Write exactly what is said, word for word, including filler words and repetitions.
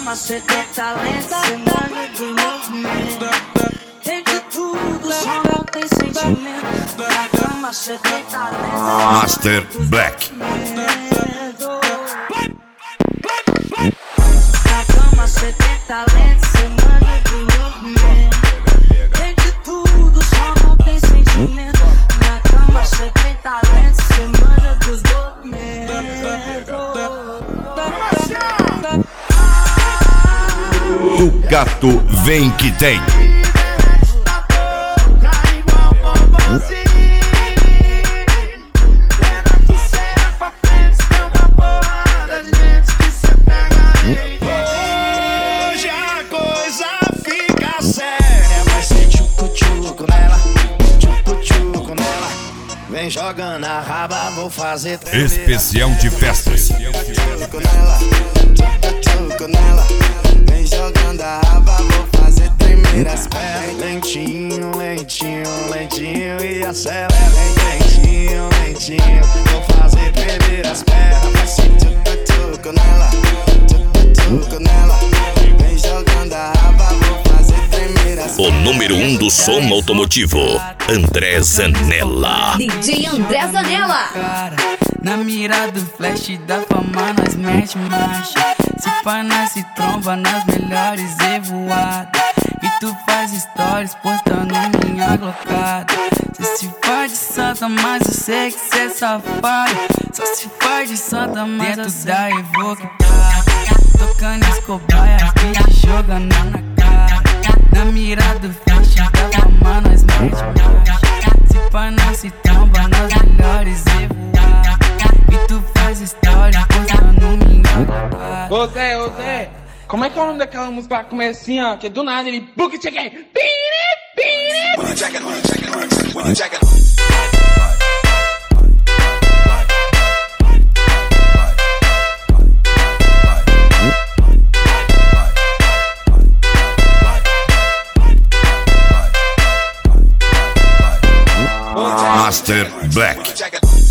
cama cê tem talento, cê manda do movimento. Tem de tudo, só não tem sentimento. Na cama cê tem talento, Master Black. na cama cê tem talento, cê manda do movimento. Tem de tudo, só não tem sentimento. Na cama cê tem talento, cê manda dos movimentos. O gato vem que tem. Hoje a coisa fica séria. Vai ser tchucu-tchucu nela, tchucu-tchucu nela. Vem jogando a raba, vou fazer tremer. Especial de festas. Tchucu nela, tchucu-tchucu nela. Vem jogando a raba, vou fazer tremer as pernas. Lentinho, lentinho, lentinho e acelera. Lentinho, lentinho, vou fazer tremer as pernas. Vai ser tchucu-tchucu nela, tchucu-tchucu nela. Vem jogando a raba, vou fazer tremer as O pernas. número um do som automotivo, André Zanella. D J André Zanella. Cara, na mira do flash da fama nós mete marcha. Se pá nós se tromba nas melhores evoadas. E tu faz stories postando minha glocada. Cê se faz de santa, mas eu sei que cê é safado. Só se faz de santa, mas dentro da Evoque tá tocando Escobar e as bitches jogando na cara. Na mira do flash da fama nós mete marcha. Se pá nós se tromba nas melhores evoadas. E tu faz stories postando minha glocada. Ô Zé, ô Zé, como é que é o nome daquela música que começa assim, ó? Que do nada ele book cheguei, pire, pire. Master Black.